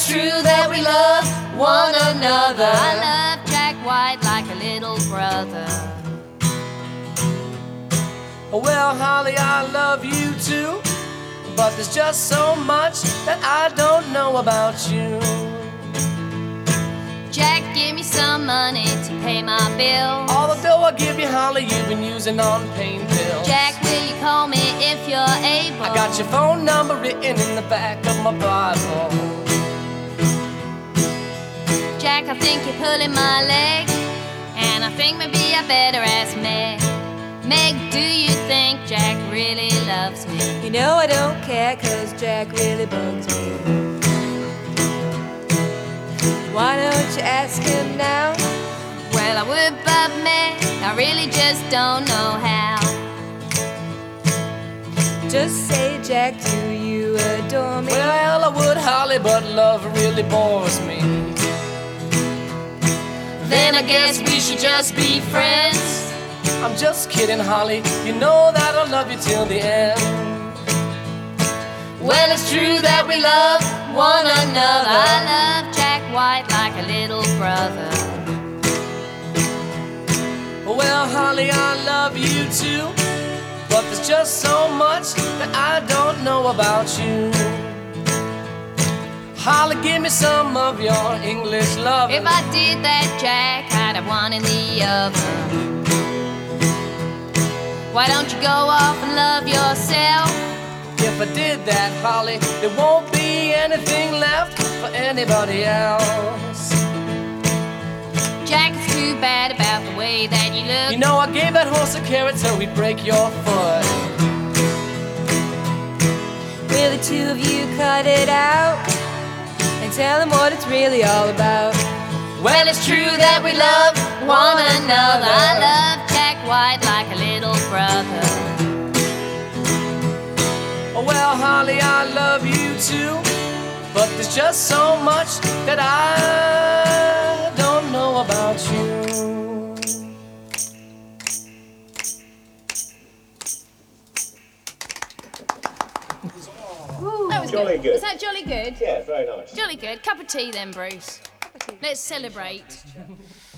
it's true that we love one another. I love Jack White like a little brother. Well, Holly, I love you too, but there's just so much that I don't know about you. Jack, give me some money to pay my bills. All the dough I give you, Holly, you've been using on pain pills. Jack, will you call me if you're able? I got your phone number written in the back of my Bible. Jack, I think you're pulling my leg, and I think maybe I better ask Meg. Meg, do you think Jack really loves me? You know I don't care, 'cause Jack really bugs me. Why don't you ask him now? Well, I would, but Meg, I really just don't know how. Just say, Jack, do you adore me? Well, I would, Holly, but love really bores me. Then I guess we should just be friends. I'm just kidding, Holly, you know that I'll love you till the end. Well, it's true that we love one another. I love Jack White like a little brother. Well, Holly, I love you too, but there's just so much that I don't know about you. Holly, give me some of your English love. If I did that, Jack, I'd have one in the oven. Why don't you go off and love yourself? If I did that, Holly, there won't be anything left for anybody else. Jack, it's too bad about the way that you look. You know I gave that horse a carrot so he'd break your foot. Will the two of you cut it out and tell him what it's really all about? Well, it's true that we love one another. I love Jack White like a little brother. Well, Holly, I love you too, but there's just so much that I don't know about you. That was Jolly good. Was that jolly good? Yeah, very nice. Jolly good. Cup of tea then, Bruce. Let's celebrate.